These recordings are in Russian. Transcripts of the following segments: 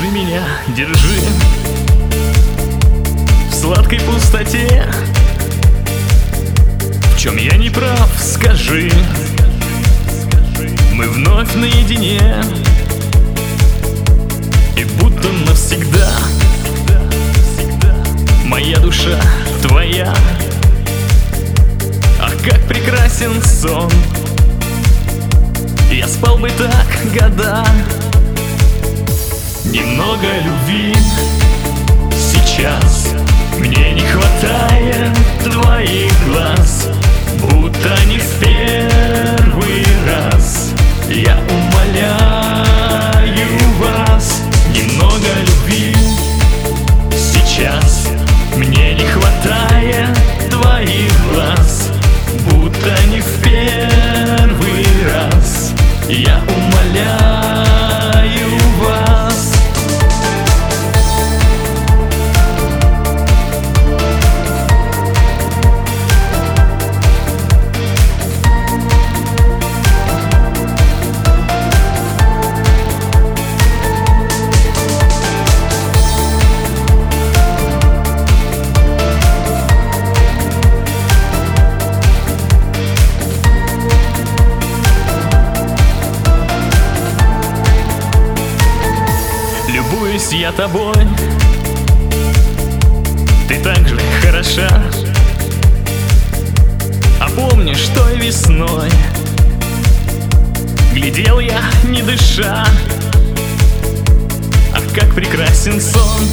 Держи меня, держи в сладкой пустоте. В чем я не прав, скажи. Мы вновь наедине, и будто навсегда моя душа твоя. Ах, как прекрасен сон! Я спал бы так года. Немного любви сейчас мне не хватает твоих глаз, будто не в первый раз. Я умоляю вас, немного любви сейчас мне не хватает твоих глаз, будто не в первый раз. Я умоляю вас. Любуюсь я тобой, ты так же хороша. А помнишь, той весной глядел я, не дыша. Ах, как прекрасен сон!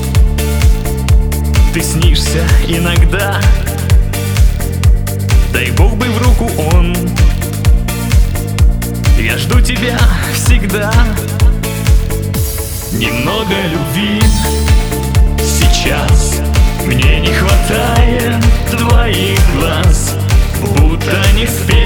Ты снишься иногда, дай Бог бы в руку он. Я жду тебя всегда. Немного любви сейчас мне не хватает твоих глаз, будто не в